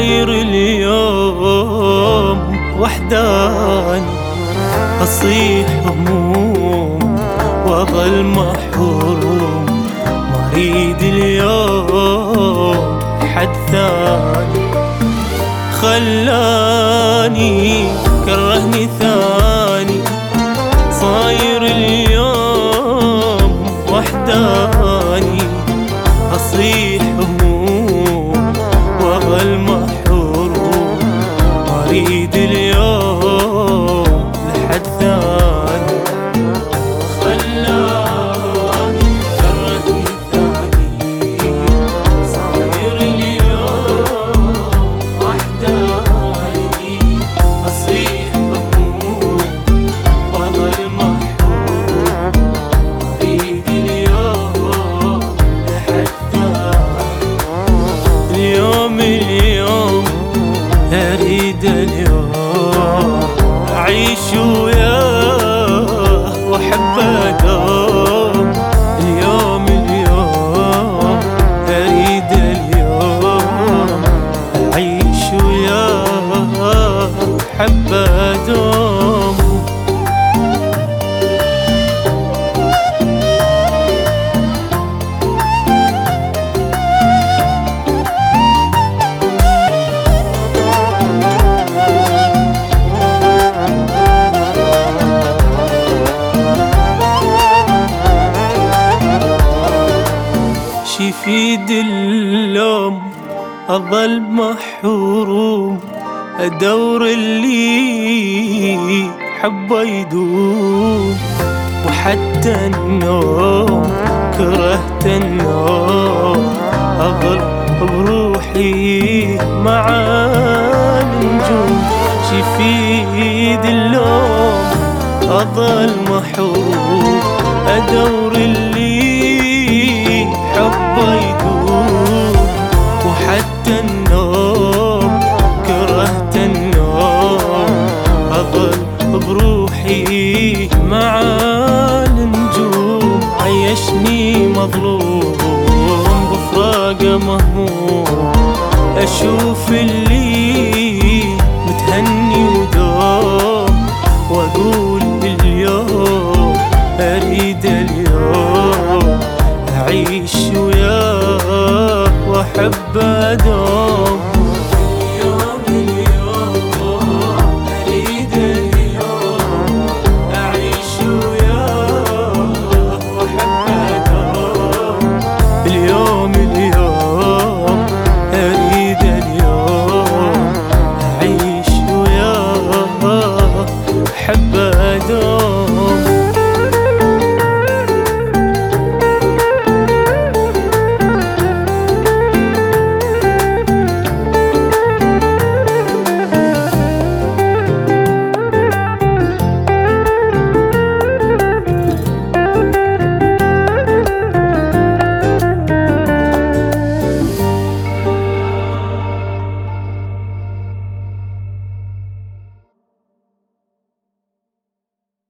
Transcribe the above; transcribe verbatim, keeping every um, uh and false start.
صاير اليوم وحداني، أصيح هموم وأظل محروم، ما أريد اليوم حد ثاني. خلاني كرهني ثاني، صاير اليوم وحداني، أصيح هموم وأظل محروم، ما أريد اليوم لحد ثاني. خلاني كرهني ثاني، صاير اليوم وحداني، أصيح هموم وأظل محروم، ما أريد اليوم لحد ثاني. اليوم اليوم أريد اليوم أعيش وياه وأحبه دوم. اليوم اليوم أريد اليوم أعيش وياه وأحبه دوم. يفيد اللوم أظل محروم، أدور اللي حبه يدوم، وحتى النوم كرهت النوم، أظل بروحي مع النجوم. شفيد اللوم أظل محروم، أدور اللي حبه يدوم، وحتى النوم كرهت النوم، أظل بروحي مع النجوم. عيشني مظلوم بفراقه مهموم، أشوف اللي متهني ودوم، وأقول اليوم أريد اليوم أعيش وياه وأحبه دوم.